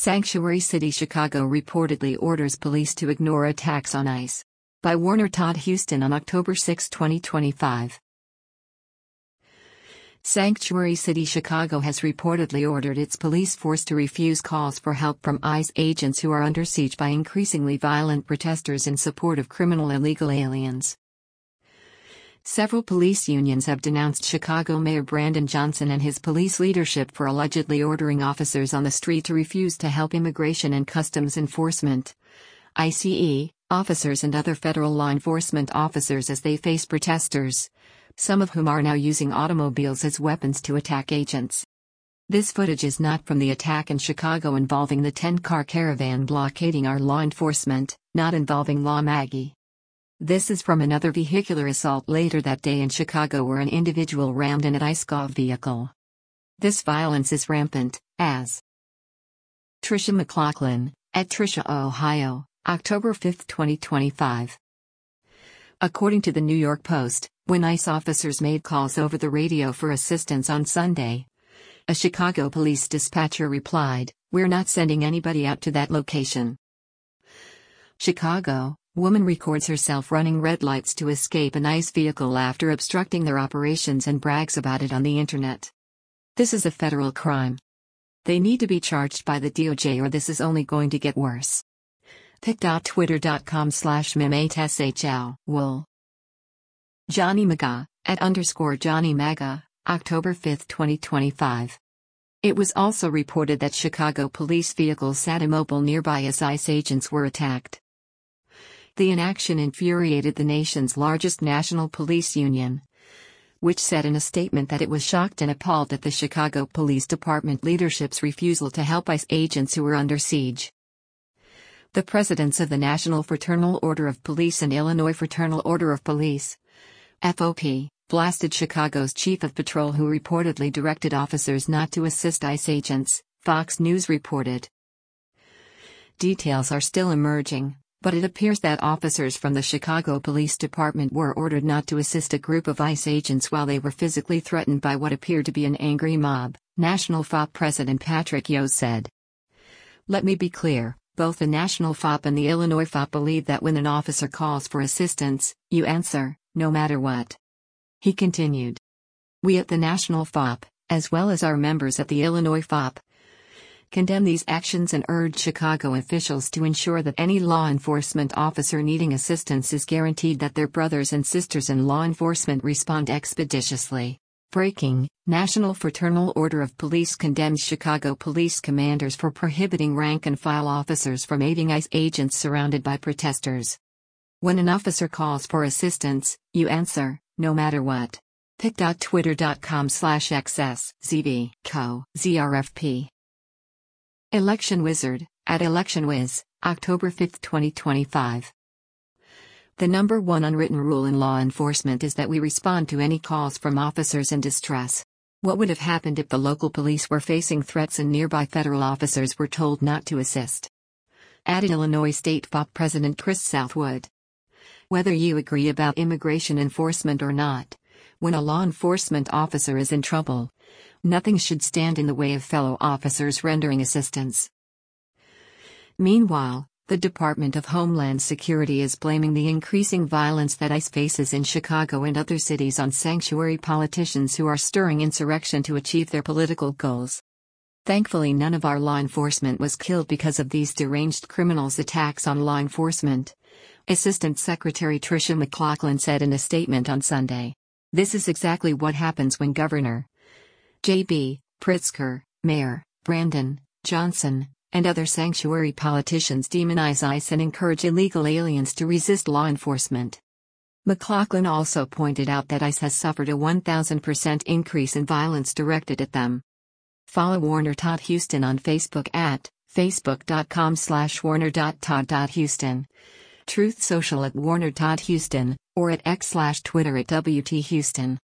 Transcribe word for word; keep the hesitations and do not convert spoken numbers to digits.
Sanctuary City, Chicago reportedly orders police to ignore attacks on ICE. By Warner Todd Huston on October sixth, twenty twenty-five. Sanctuary City, Chicago has reportedly ordered its police force to refuse calls for help from ICE agents who are under siege by increasingly violent protesters in support of criminal illegal aliens. Several police unions have denounced Chicago Mayor Brandon Johnson and his police leadership for allegedly ordering officers on the street to refuse to help Immigration and Customs Enforcement (I C E) officers and other federal law enforcement officers as they face protesters, some of whom are now using automobiles as weapons to attack agents. This footage is not from the attack in Chicago involving the ten-car caravan blockading our law enforcement, not involving Law Maggie. This is from another vehicular assault later that day in Chicago where an individual rammed in an ICE Gov vehicle. This violence is rampant, as Tricia McLaughlin, at Tricia Ohio, October fifth, twenty twenty-five. According to the New York Post, when ICE officers made calls over the radio for assistance on Sunday, a Chicago police dispatcher replied, "We're not sending anybody out to that location." Chicago. Woman records herself running red lights to escape an ICE vehicle after obstructing their operations and brags about it on the internet. This is a federal crime. They need to be charged by the D O J or this is only going to get worse. pic.twitter.com slash mim8shl wool. Johnny Maga, at underscore Johnny Maga, October fifth, twenty twenty-five. It was also reported that Chicago police vehicles sat immobile nearby as ICE agents were attacked. The inaction infuriated the nation's largest national police union, which said in a statement that it was shocked and appalled at the Chicago Police Department leadership's refusal to help ICE agents who were under siege. The presidents of the National Fraternal Order of Police and Illinois Fraternal Order of Police, F O P, blasted Chicago's chief of patrol who reportedly directed officers not to assist ICE agents, Fox News reported. Details are still emerging, but it appears that officers from the Chicago Police Department were ordered not to assist a group of ICE agents while they were physically threatened by what appeared to be an angry mob, National F O P President Patrick Yo said. "Let me be clear, both the National F O P and the Illinois F O P believe that when an officer calls for assistance, you answer, no matter what." He continued. "We at the National F O P, as well as our members at the Illinois F O P, condemn these actions and urge Chicago officials to ensure that any law enforcement officer needing assistance is guaranteed that their brothers and sisters in law enforcement respond expeditiously." Breaking: National Fraternal Order of Police condemns Chicago police commanders for prohibiting rank-and-file officers from aiding ICE agents surrounded by protesters. "When an officer calls for assistance, you answer, no matter what." pic.twitter.com slash xszb co zrfp. Election Wizard, at ElectionWiz, October fifth, twenty twenty-five. The number one unwritten rule in law enforcement is that we respond to any calls from officers in distress. What would have happened if the local police were facing threats and nearby federal officers were told not to assist? Added Illinois State F O P President Chris Southwood. Whether you agree about immigration enforcement or not, when a law enforcement officer is in trouble, nothing should stand in the way of fellow officers rendering assistance. Meanwhile, the Department of Homeland Security is blaming the increasing violence that ICE faces in Chicago and other cities on sanctuary politicians who are stirring insurrection to achieve their political goals. "Thankfully, none of our law enforcement was killed because of these deranged criminals' attacks on law enforcement," Assistant Secretary Tricia McLaughlin said in a statement on Sunday. "This is exactly what happens when Governor J B Pritzker, Mayor Brandon Johnson, and other sanctuary politicians demonize ICE and encourage illegal aliens to resist law enforcement." McLaughlin also pointed out that ICE has suffered a one thousand percent increase in violence directed at them. Follow Warner Todd Huston on Facebook at facebook.com slash warner.todd.huston, Truth Social at Warner Todd Huston, or at x slash Twitter at W T Huston.